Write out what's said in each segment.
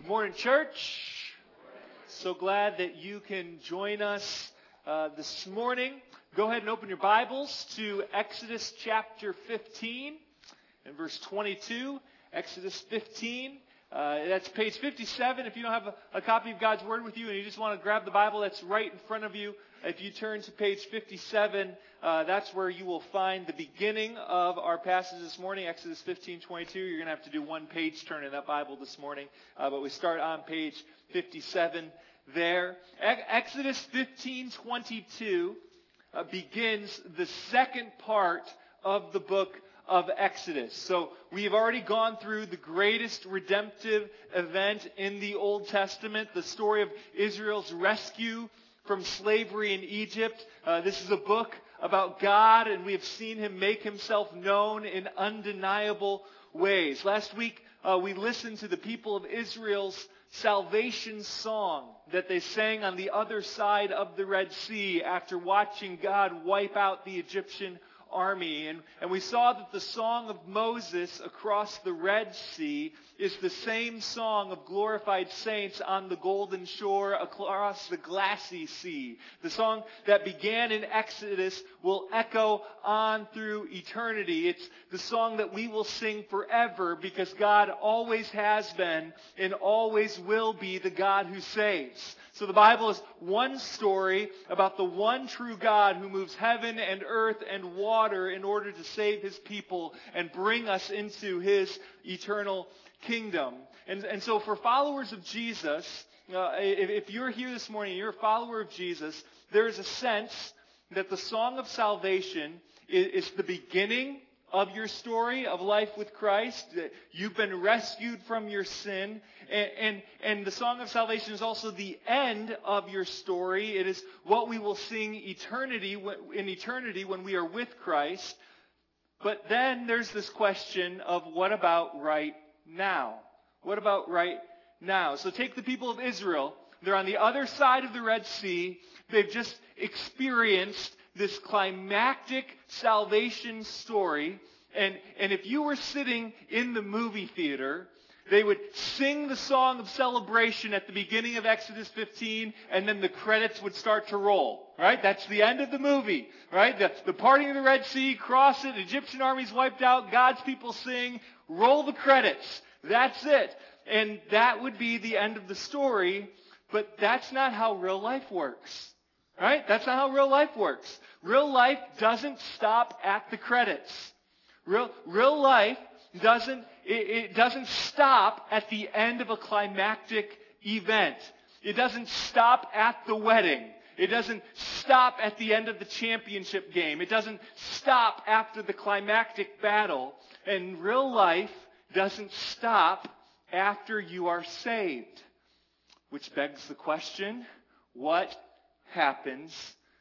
Morning, church. So glad that you can join us this morning. Go ahead and open your Bibles to Exodus chapter 15 and verse 22. Exodus 15. That's page 57. If you don't have a copy of God's Word with you and you just want to grab the Bible that's right in front of you, if you turn to page 57, that's where you will find the beginning of our passage this morning, Exodus 15:22. You're going to have to do one page turn in that Bible this morning, but we start on page 57 there. Exodus 15:22 begins the second part of the book of Exodus. So we've already gone through the greatest redemptive event in the Old Testament, the story of Israel's rescue from slavery in Egypt. This is a book about God, and we have seen Him make Himself known in undeniable ways. Last week, we listened to the people of Israel's salvation song that they sang on the other side of the Red Sea after watching God wipe out the Egyptian army. And we saw that the song of Moses across the Red Sea is the same song of glorified saints on the golden shore across the glassy sea. The song that began in Exodus will echo on through eternity. It's the song that we will sing forever because God always has been and always will be the God who saves. So the Bible is one story about the one true God who moves heaven and earth and water in order to save His people and bring us into His eternal kingdom. And so for followers of Jesus, if you're here this morning and you're a follower of Jesus, there is a sense that the song of salvation is the beginning of your story of life with Christ. You've been rescued from your sin. And the song of salvation is also the end of your story. It is what we will sing in eternity when we are with Christ. But then there's this question of what about right now? What about right now? So take the people of Israel. They're on the other side of the Red Sea. They've just experienced this climactic salvation story. And if you were sitting in the movie theater, they would sing the song of celebration at the beginning of Exodus 15, and then the credits would start to roll. Right? That's the end of the movie. Right? The parting of the Red Sea, cross it, Egyptian armies wiped out, God's people sing, roll the credits. That's it. And that would be the end of the story, but that's not how real life works. Right? That's not how real life works. Real life doesn't stop at the credits. Real life doesn't stop at the end of a climactic event. It doesn't stop at the wedding. It doesn't stop at the end of the championship game. It doesn't stop after the climactic battle. And real life doesn't stop after you are saved. Which begs the question, what happens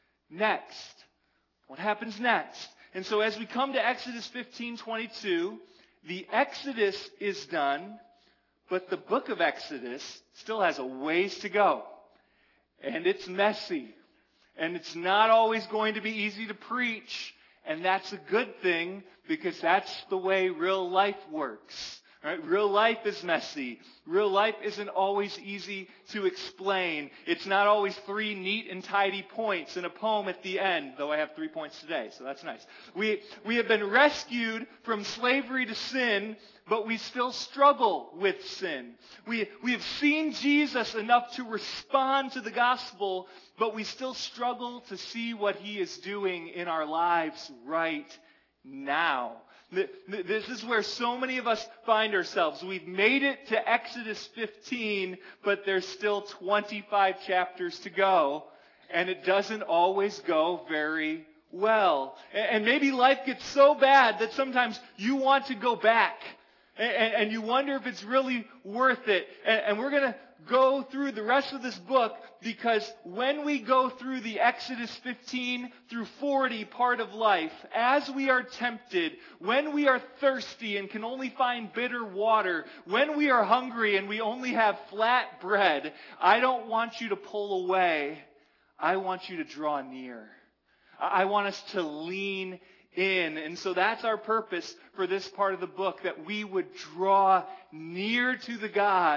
next? What happens next? And so as we come to Exodus 15:22, the Exodus is done, but the book of Exodus still has a ways to go. And it's messy. And it's not always going to be easy to preach. And that's a good thing because that's the way real life works. Right? Real life is messy. Real life isn't always easy to explain. It's not always 3 neat and tidy points in a poem at the end, though I have 3 points today, so that's nice. We have been rescued from slavery to sin, but we still struggle with sin. We have seen Jesus enough to respond to the gospel, but we still struggle to see what He is doing in our lives right now. This is where so many of us find ourselves. We've made it to Exodus 15, but there's still 25 chapters to go, and it doesn't always go very well. And maybe life gets so bad that sometimes you want to go back, and you wonder if it's really worth it. And we're going to go through the rest of this book because when we go through the Exodus 15 through 40 part of life, as we are tempted, when we are thirsty and can only find bitter water, when we are hungry and we only have flat bread, I don't want you to pull away. I want you to draw near. I want us to lean in. And so that's our purpose for this part of the book, that we would draw near to the God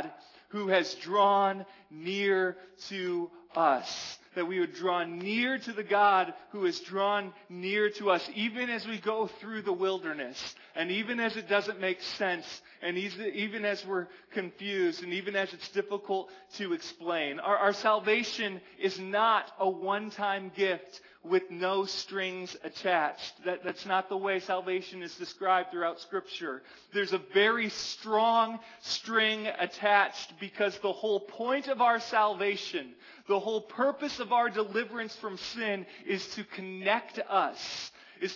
who has drawn near to us. That we would draw near to the God who has drawn near to us, even as we go through the wilderness, and even as it doesn't make sense, and even as we're confused, and even as it's difficult to explain. Our salvation is not a one-time gift with no strings attached. That's not the way salvation is described throughout Scripture. There's a very strong string attached, because the whole point of our salvation, the whole purpose of our deliverance from sin, is to connect us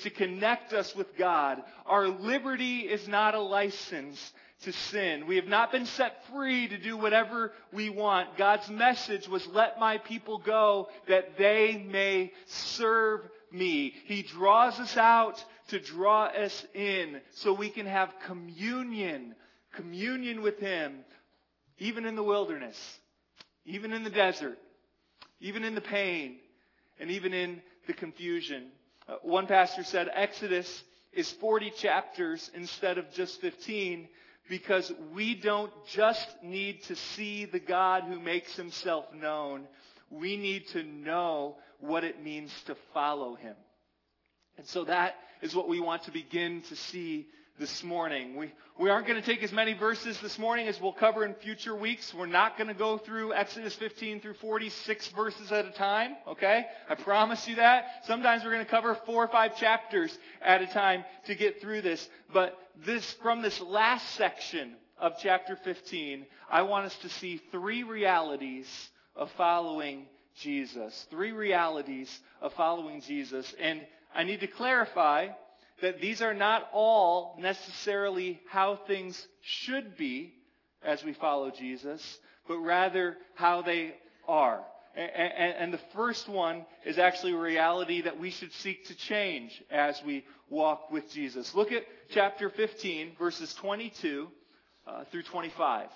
with God. Our liberty is not a license to sin. We have not been set free to do whatever we want. God's message was, let my people go that they may serve me. He draws us out to draw us in so we can have communion with Him, even in the wilderness, even in the desert, even in the pain, and even in the confusion. One pastor said Exodus is 40 chapters instead of just 15, because we don't just need to see the God who makes Himself known. We need to know what it means to follow Him. And so that is what we want to begin to see this morning. We aren't going to take as many verses this morning as we'll cover in future weeks. We're not going to go through Exodus 15 through 46 verses at a time, okay? I promise you that. Sometimes we're going to cover 4 or 5 chapters at a time to get through this. But from this last section of chapter 15, I want us to see 3 realities of following Jesus. 3 realities of following Jesus. And I need to clarify that these are not all necessarily how things should be as we follow Jesus, but rather how they are. And the first one is actually a reality that we should seek to change as we walk with Jesus. Look at chapter 15, verses 22 through 25.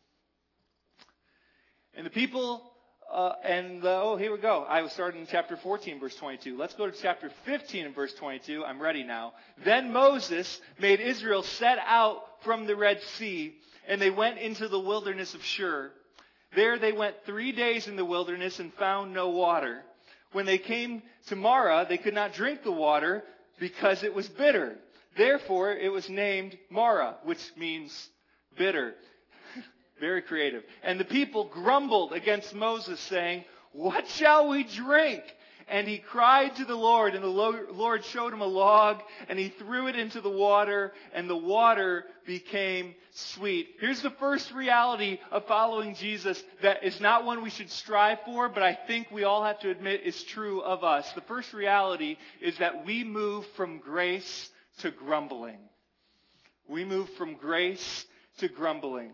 And the people... here we go. I was starting in chapter 14, verse 22. Let's go to chapter 15 and verse 22. I'm ready now. Then Moses made Israel set out from the Red Sea, and they went into the wilderness of Shur. There they went 3 days in the wilderness and found no water. When they came to Marah, they could not drink the water because it was bitter. Therefore, it was named Marah, which means bitter. Very creative. And the people grumbled against Moses, saying, "What shall we drink?" And he cried to the Lord, and the Lord showed him a log, and he threw it into the water, and the water became sweet. Here's the first reality of following Jesus that is not one we should strive for, but I think we all have to admit is true of us. The first reality is that we move from grace to grumbling. We move from grace to grumbling.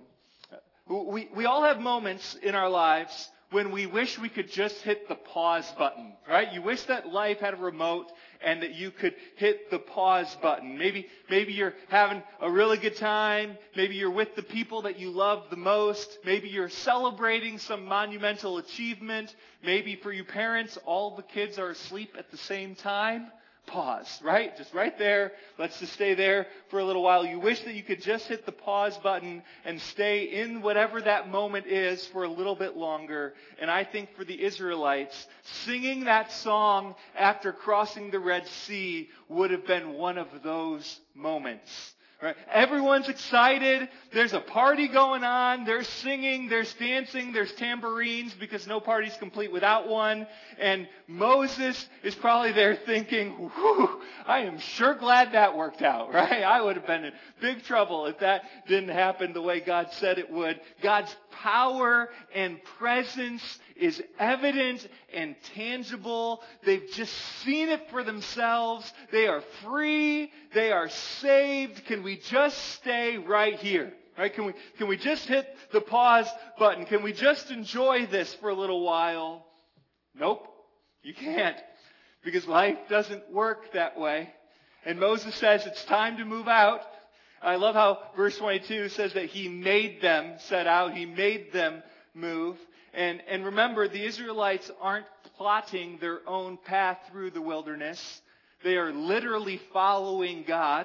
We all have moments in our lives when we wish we could just hit the pause button, right? You wish that life had a remote and that you could hit the pause button. Maybe you're having a really good time. Maybe you're with the people that you love the most. Maybe you're celebrating some monumental achievement. Maybe for you parents, all the kids are asleep at the same time. Pause, right? Just right there. Let's just stay there for a little while. You wish that you could just hit the pause button and stay in whatever that moment is for a little bit longer. And I think for the Israelites, singing that song after crossing the Red Sea would have been one of those moments. Right? Everyone's excited. There's a party going on. There's singing. There's dancing. There's tambourines because no party's complete without one. And Moses is probably there thinking, "Whew, I am sure glad that worked out." Right? I would have been in big trouble if that didn't happen the way God said it would. God's power and presence is evident and tangible. They've just seen it for themselves. They are free. They are saved. Can we just stay right here? Right? Can we just hit the pause button? Can we just enjoy this for a little while? Nope. You can't. Because life doesn't work that way. And Moses says it's time to move out. I love how verse 22 says that he made them set out. He made them move. And remember, the Israelites aren't plotting their own path through the wilderness. They are literally following God.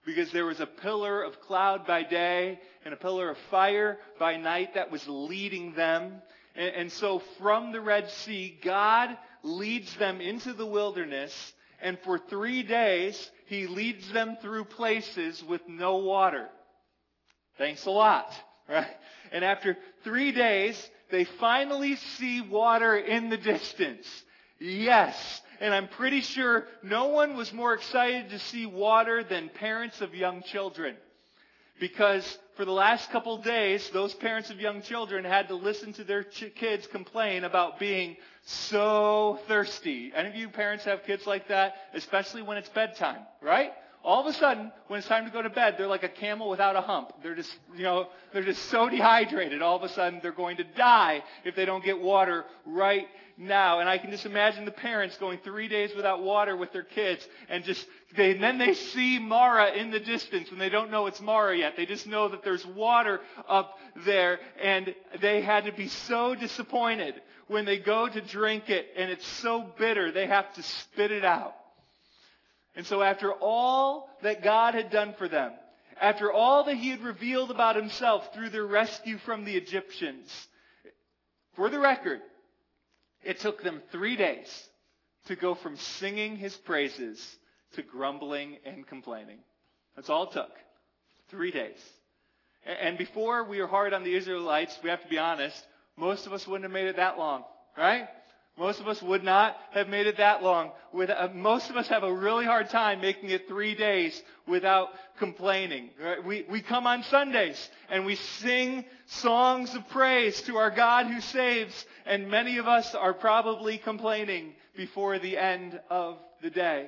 because there was a pillar of cloud by day and a pillar of fire by night that was leading them. And so from the Red Sea, God leads them into the wilderness, and for 3 days, He leads them through places with no water. Thanks a lot, right? And after 3 days, they finally see water in the distance. Yes. And I'm pretty sure no one was more excited to see water than parents of young children. Because for the last couple days, those parents of young children had to listen to their kids complain about being so thirsty. Any of you parents have kids like that? Especially when it's bedtime, right? All of a sudden, when it's time to go to bed, they're like a camel without a hump. They're just so dehydrated. All of a sudden, they're going to die if they don't get water right now. And I can just imagine the parents going 3 days without water with their kids, and then they see Mara in the distance, and they don't know it's Mara yet. They just know that there's water up there, and they had to be so disappointed when they go to drink it, and it's so bitter, they have to spit it out. And so after all that God had done for them, after all that He had revealed about Himself through their rescue from the Egyptians, for the record, it took them 3 days to go from singing His praises to grumbling and complaining. That's all it took. 3 days. And before we were hard on the Israelites, we have to be honest, most of us wouldn't have made it that long, right? Most of us would not have made it that long. Most of us have a really hard time making it 3 days without complaining. Right? We come on Sundays and we sing songs of praise to our God who saves, and many of us are probably complaining before the end of the day.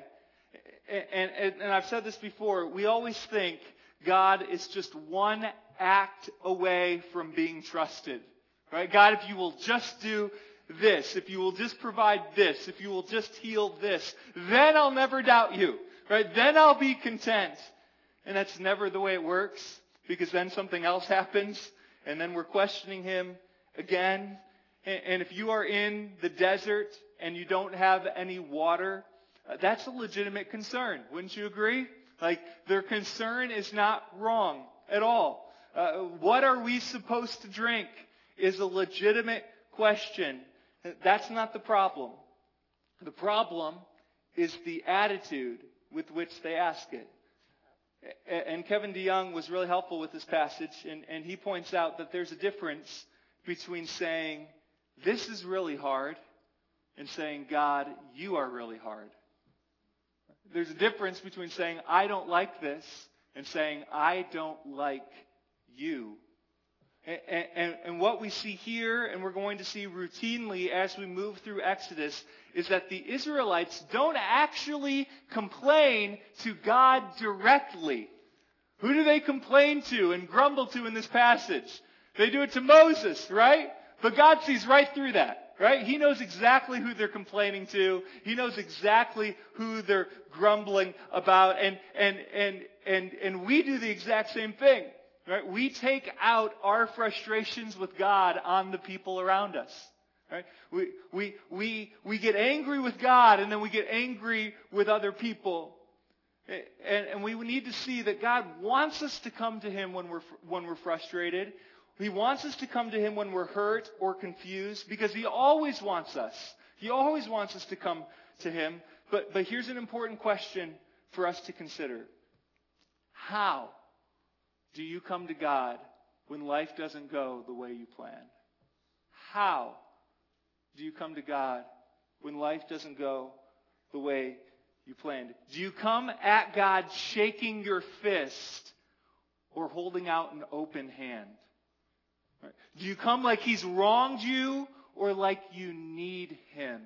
And I've said this before, we always think God is just one act away from being trusted. Right? God, if you will just do this, if you will just provide this, if you will just heal this, then I'll never doubt you, right? Then I'll be content. And that's never the way it works, because then something else happens, and then we're questioning Him again. And if you are in the desert and you don't have any water, that's a legitimate concern. Wouldn't you agree? Like, their concern is not wrong at all. What are we supposed to drink is a legitimate question. That's not the problem. The problem is the attitude with which they ask it. And Kevin DeYoung was really helpful with this passage, and he points out that there's a difference between saying, this is really hard, and saying, God, you are really hard. There's a difference between saying, I don't like this, and saying, I don't like you. And what we see here, and we're going to see routinely as we move through Exodus, is that the Israelites don't actually complain to God directly. Who do they complain to and grumble to in this passage? They do it to Moses, right? But God sees right through that, right? He knows exactly who they're complaining to. He knows exactly who they're grumbling about. And we do the exact same thing. Right? We take out our frustrations with God on the people around us. Right? We get angry with God, and then we get angry with other people. And we need to see that God wants us to come to Him when we're frustrated. He wants us to come to Him when we're hurt or confused, because He always wants us. He always wants us to come to Him. But here's an important question for us to consider. How do you come to God when life doesn't go the way you plan? How do you come to God when life doesn't go the way you planned? Do you come at God shaking your fist or holding out an open hand? Right? Do you come like He's wronged you or like you need Him?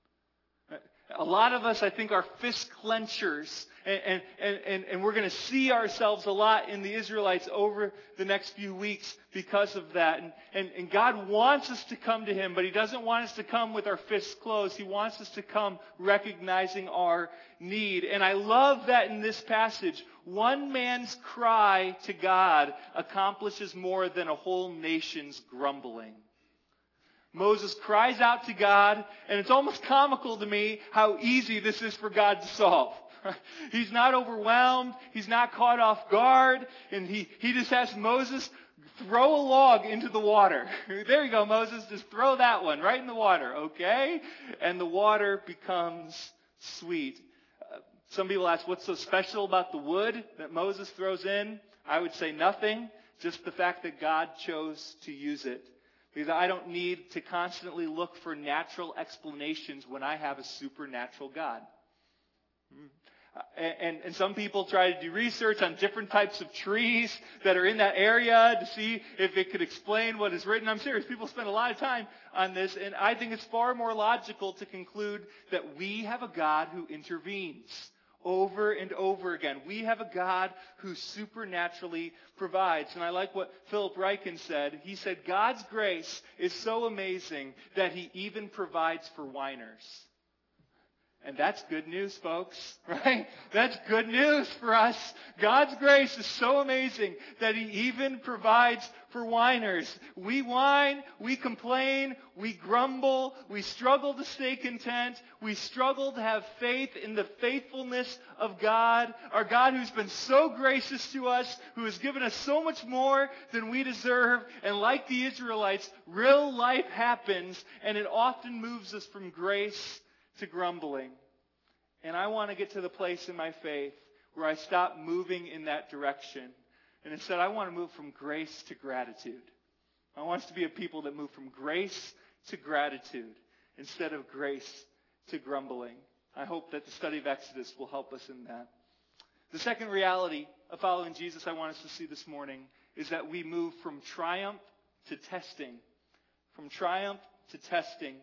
A lot of us, I think, are fist clenchers, and we're going to see ourselves a lot in the Israelites over the next few weeks because of that. And God wants us to come to Him, but He doesn't want us to come with our fists closed. He wants us to come recognizing our need. And I love that in this passage, one man's cry to God accomplishes more than a whole nation's grumbling. Moses cries out to God, and it's almost comical to me how easy this is for God to solve. He's not overwhelmed. He's not caught off guard. And he just has Moses throw a log into the water. There you go, Moses. Just throw that one right in the water, okay? And the water becomes sweet. Some people ask, what's so special about the wood that Moses throws in? I would say nothing. Just the fact that God chose to use it. Because I don't need to constantly look for natural explanations when I have a supernatural God. And some people try to do research on different types of trees that are in that area to see if it could explain what is written. I'm serious. People spend a lot of time on this, and I think it's far more logical to conclude that we have a God who intervenes over and over again. We have a God who supernaturally provides. And I like what Philip Ryken said. He said, God's grace is so amazing that he even provides for whiners. And that's good news, folks, right? That's good news for us. God's grace is so amazing that he even provides for whiners. We whine, we complain, we grumble, we struggle to stay content, we struggle to have faith in the faithfulness of God, our God who's been so gracious to us, who has given us so much more than we deserve. And like the Israelites, real life happens, and it often moves us from grace to grumbling. And I want to get to the place in my faith where I stop moving in that direction. And instead, I want to move from grace to gratitude. I want us to be a people that move from grace to gratitude instead of grace to grumbling. I hope that the study of Exodus will help us in that. The second reality of following Jesus I want us to see this morning is that we move from triumph to testing. From triumph to testing.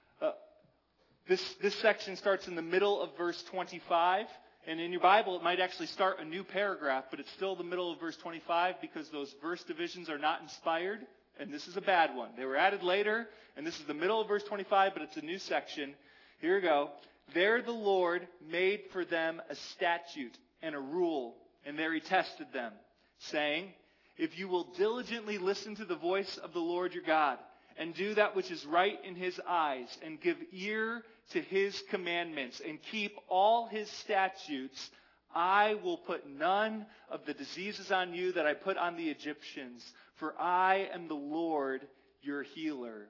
This section starts in the middle of verse 25. And in your Bible, it might actually start a new paragraph, but it's still the middle of verse 25 because those verse divisions are not inspired. And this is a bad one. They were added later, and this is the middle of verse 25, but it's a new section. Here we go. There the Lord made for them a statute and a rule, and there he tested them, saying, if you will diligently listen to the voice of the Lord your God, and do that which is right in his eyes, and give ear to his commandments, and keep all his statutes, I will put none of the diseases on you that I put on the Egyptians, for I am the Lord your healer.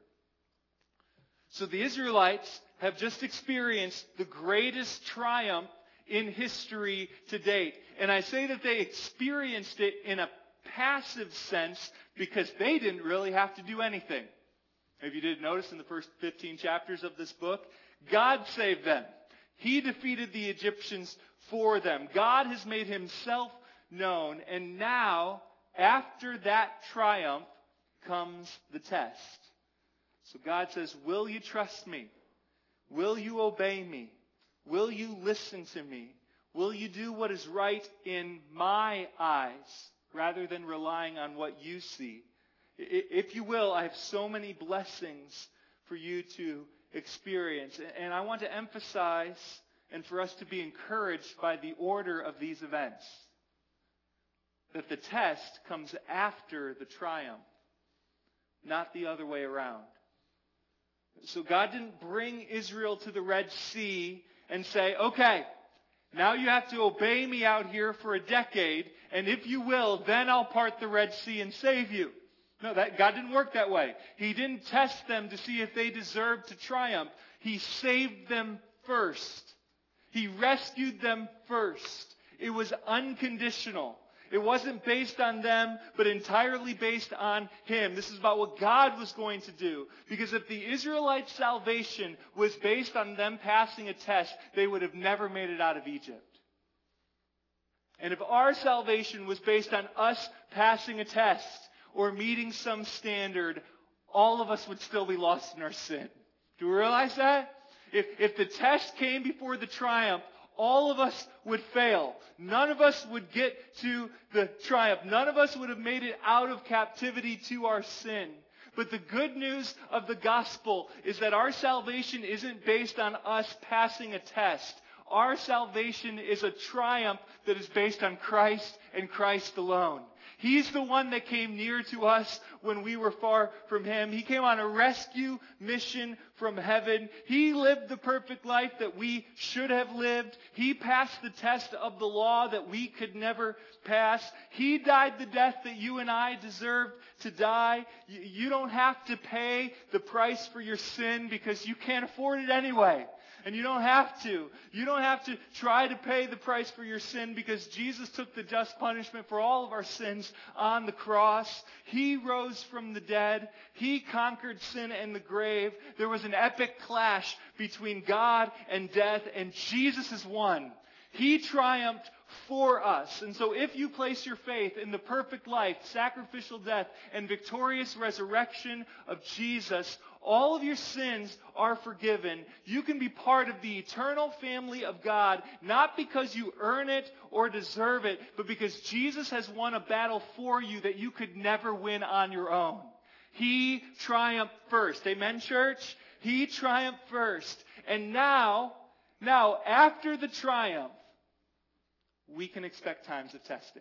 So the Israelites have just experienced the greatest triumph in history to date. And I say that they experienced it in a passive sense because they didn't really have to do anything. If you didn't notice in the first 15 chapters of this book, God saved them. He defeated the Egyptians for them. God has made himself known. And now, after that triumph, comes the test. So God says, will you trust me? Will you obey me? Will you listen to me? Will you do what is right in my eyes rather than relying on what you see? If you will, I have so many blessings for you to experience. And I want to emphasize and for us to be encouraged by the order of these events. That the test comes after the triumph, not the other way around. So God didn't bring Israel to the Red Sea and say, okay, now you have to obey me out here for a decade, and if you will, then I'll part the Red Sea and save you. No, God didn't work that way. He didn't test them to see if they deserved to triumph. He saved them first. He rescued them first. It was unconditional. It wasn't based on them, but entirely based on him. This is about what God was going to do. Because if the Israelites' salvation was based on them passing a test, they would have never made it out of Egypt. And if our salvation was based on us passing a test, or meeting some standard, all of us would still be lost in our sin. Do we realize that? If the test came before the triumph, all of us would fail. None of us would get to the triumph. None of us would have made it out of captivity to our sin. But the good news of the gospel is that our salvation isn't based on us passing a test. Our salvation is a triumph that is based on Christ and Christ alone. He's the one that came near to us when we were far from Him. He came on a rescue mission from heaven. He lived the perfect life that we should have lived. He passed the test of the law that we could never pass. He died the death that you and I deserved to die. You don't have to pay the price for your sin because you can't afford it anyway. And you don't have to. You don't have to try to pay the price for your sin because Jesus took the just punishment for all of our sins on the cross. He rose from the dead. He conquered sin and the grave. There was an epic clash between God and death, and Jesus has won. He triumphed for us. And so if you place your faith in the perfect life, sacrificial death, and victorious resurrection of Jesus, all of your sins are forgiven. You can be part of the eternal family of God, not because you earn it or deserve it, but because Jesus has won a battle for you that you could never win on your own. He triumphed first. Amen, church? He triumphed first. And now, after the triumph, we can expect times of testing.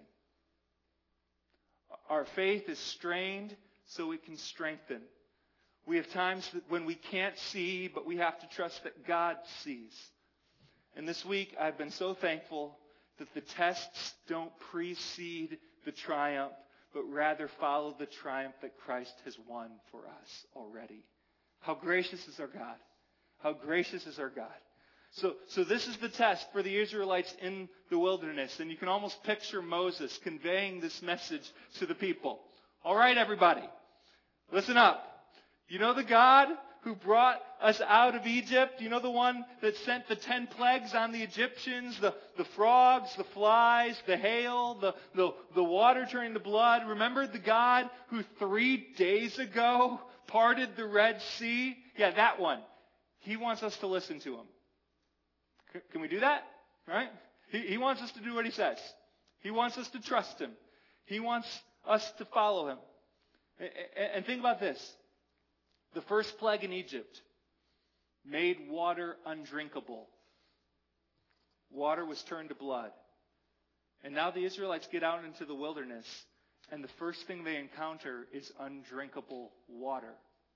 Our faith is strained so it can strengthen. We have times when we can't see, but we have to trust that God sees. And this week, I've been so thankful that the tests don't precede the triumph, but rather follow the triumph that Christ has won for us already. How gracious is our God. How gracious is our God. So this is the test for the Israelites in the wilderness. And you can almost picture Moses conveying this message to the people. All right, everybody, listen up. You know the God who brought us out of Egypt? You know the one that sent the 10 plagues on the Egyptians? The frogs, the flies, the hail, the water turning to blood. Remember the God who 3 days ago parted the Red Sea? Yeah, that one. He wants us to listen to Him. Can we do that? Right? He wants us to do what He says. He wants us to trust Him. He wants us to follow Him. And think about this. The first plague in Egypt made water undrinkable. Water was turned to blood. And now the Israelites get out into the wilderness, and the first thing they encounter is undrinkable water.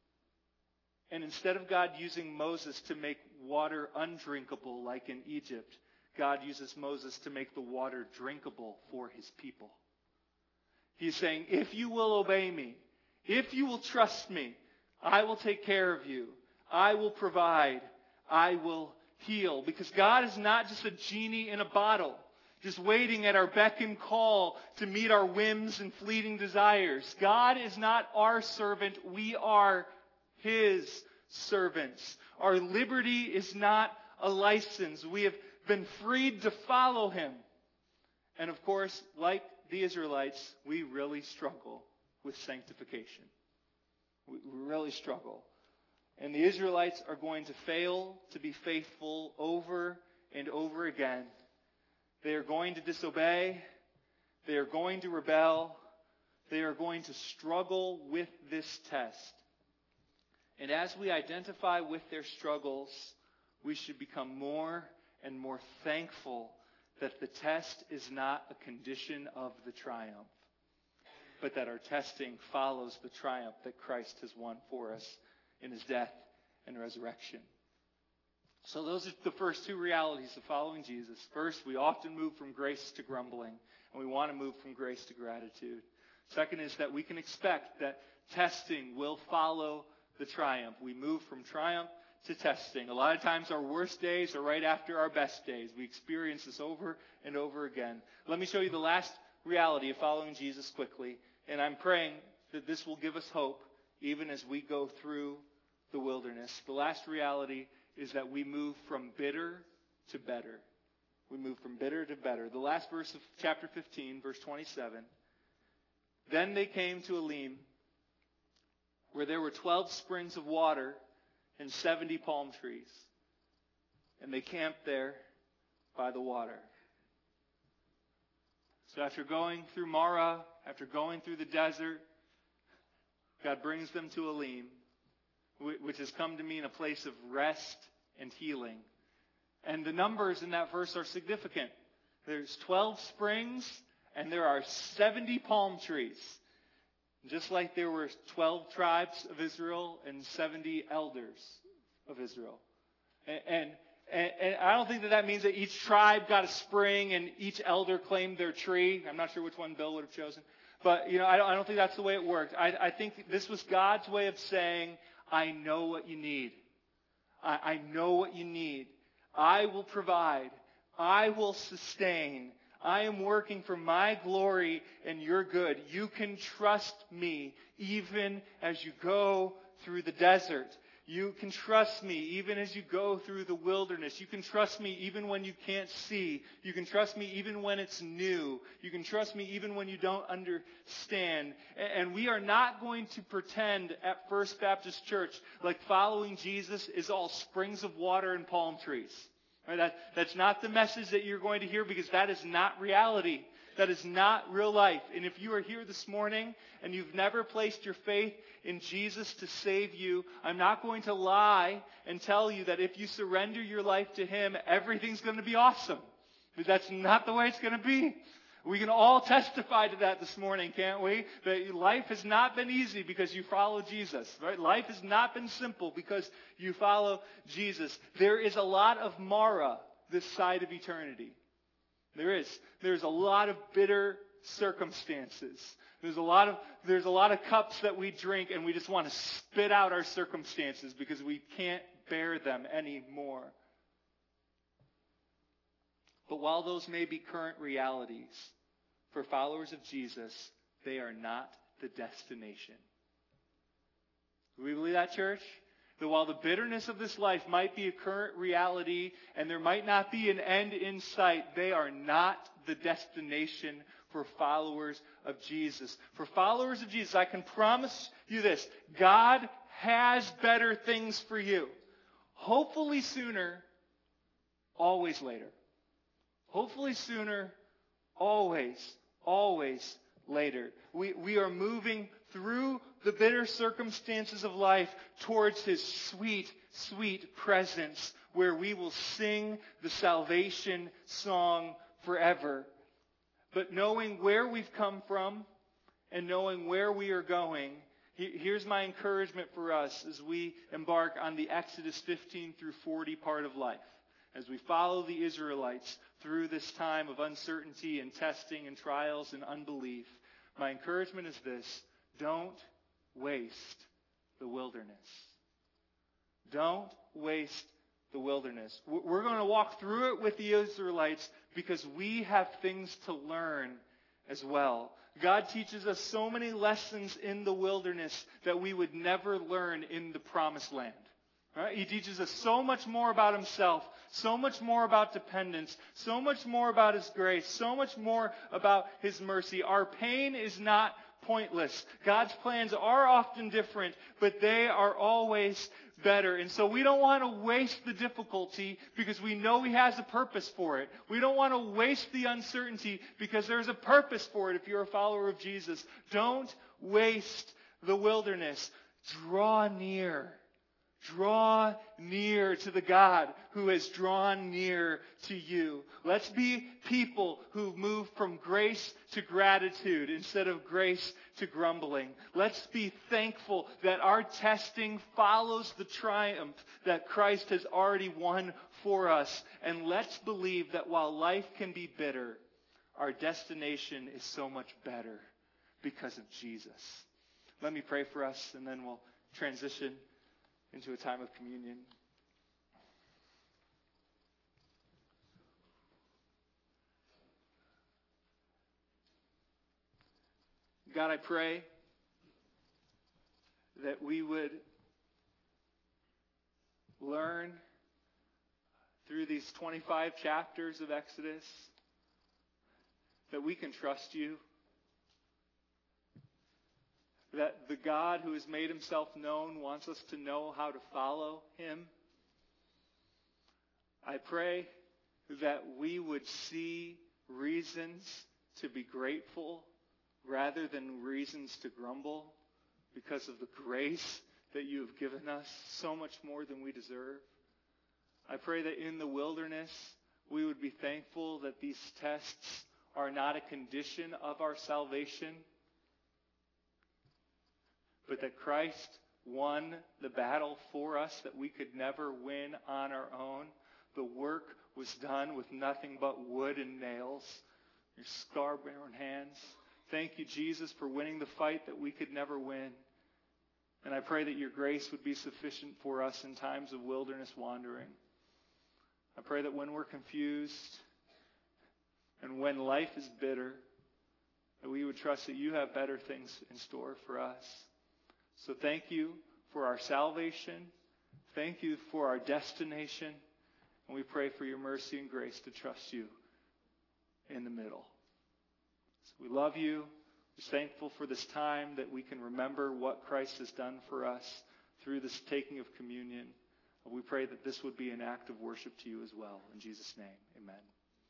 And instead of God using Moses to make water undrinkable like in Egypt, God uses Moses to make the water drinkable for His people. He's saying, if you will obey me, if you will trust me, I will take care of you. I will provide. I will heal. Because God is not just a genie in a bottle, just waiting at our beck and call to meet our whims and fleeting desires. God is not our servant. We are His servants. Our liberty is not a license. We have been freed to follow Him. And of course, like the Israelites, we really struggle with sanctification. We really struggle. And the Israelites are going to fail to be faithful over and over again. They are going to disobey. They are going to rebel. They are going to struggle with this test. And as we identify with their struggles, we should become more and more thankful that the test is not a condition of the triumph, but that our testing follows the triumph that Christ has won for us in His death and resurrection. So those are the first two realities of following Jesus. First, we often move from grace to grumbling, and we want to move from grace to gratitude. Second is that we can expect that testing will follow the triumph. We move from triumph to testing. A lot of times our worst days are right after our best days. We experience this over and over again. Let me show you the last reality of following Jesus quickly. And I'm praying that this will give us hope even as we go through the wilderness. The last reality is that we move from bitter to better. We move from bitter to better. The last verse of chapter 15, verse 27. Then they came to Elim, where there were 12 springs of water and 70 palm trees. And they camped there by the water. So after going through Marah, after going through the desert, God brings them to Elim, which has come to mean a place of rest and healing. And the numbers in that verse are significant. There's 12 springs and there are 70 palm trees. Just like there were 12 tribes of Israel and 70 elders of Israel. And I don't think that means that each tribe got a spring and each elder claimed their tree. I'm not sure which one Bill would have chosen. But, I don't think that's the way it worked. I think this was God's way of saying, I know what you need. I know what you need. I will provide. I will sustain. I am working for my glory and your good. You can trust me even as you go through the desert. You can trust me even as you go through the wilderness. You can trust me even when you can't see. You can trust me even when it's new. You can trust me even when you don't understand. And we are not going to pretend at First Baptist Church like following Jesus is all springs of water and palm trees. Right? That's not the message that you're going to hear, because that is not reality. That is not real life. And if you are here this morning and you've never placed your faith in Jesus to save you, I'm not going to lie and tell you that if you surrender your life to Him, everything's going to be awesome. But that's not the way it's going to be. We can all testify to that this morning, can't we? That life has not been easy because you follow Jesus, right? Life has not been simple because you follow Jesus. There is a lot of Mara this side of eternity. There is. There's a lot of bitter circumstances. There's a lot of cups that we drink and we just want to spit out our circumstances because we can't bear them anymore. But while those may be current realities, for followers of Jesus, they are not the destination. Do we believe that, church? That while the bitterness of this life might be a current reality and there might not be an end in sight, they are not the destination for followers of Jesus. For followers of Jesus, I can promise you this: God has better things for you. Hopefully sooner, always later. Hopefully sooner, always later. We are moving through the bitter circumstances of life towards His sweet, sweet presence, where we will sing the salvation song forever. But knowing where we've come from and knowing where we are going, here's my encouragement for us as we embark on the Exodus 15 through 40 part of life. As we follow the Israelites through this time of uncertainty and testing and trials and unbelief, my encouragement is this: don't waste the wilderness. Don't waste the wilderness. We're going to walk through it with the Israelites because we have things to learn as well. God teaches us so many lessons in the wilderness that we would never learn in the promised land. Right? He teaches us so much more about Himself, so much more about dependence, so much more about His grace, so much more about His mercy. Our pain is not pointless. God's plans are often different, but they are always better. And so we don't want to waste the difficulty because we know He has a purpose for it. We don't want to waste the uncertainty because there's a purpose for it if you're a follower of Jesus. Don't waste the wilderness. Draw near. Draw near to the God who has drawn near to you. Let's be people who move from grace to gratitude instead of grace to grumbling. Let's be thankful that our testing follows the triumph that Christ has already won for us. And let's believe that while life can be bitter, our destination is so much better because of Jesus. Let me pray for us, and then we'll transition into a time of communion. God, I pray that we would learn through these 25 chapters of Exodus that we can trust You. That the God who has made Himself known wants us to know how to follow Him. I pray that we would see reasons to be grateful rather than reasons to grumble because of the grace that You have given us, so much more than we deserve. I pray that in the wilderness we would be thankful that these tests are not a condition of our salvation, but that Christ won the battle for us that we could never win on our own. The work was done with nothing but wood and nails, your scar-bearing hands. Thank you, Jesus, for winning the fight that we could never win. And I pray that your grace would be sufficient for us in times of wilderness wandering. I pray that when we're confused and when life is bitter, that we would trust that you have better things in store for us. So thank you for our salvation. Thank you for our destination. And we pray for your mercy and grace to trust you in the middle. So we love you. We're thankful for this time that we can remember what Christ has done for us through this taking of communion. We pray that this would be an act of worship to you as well. In Jesus' name, amen.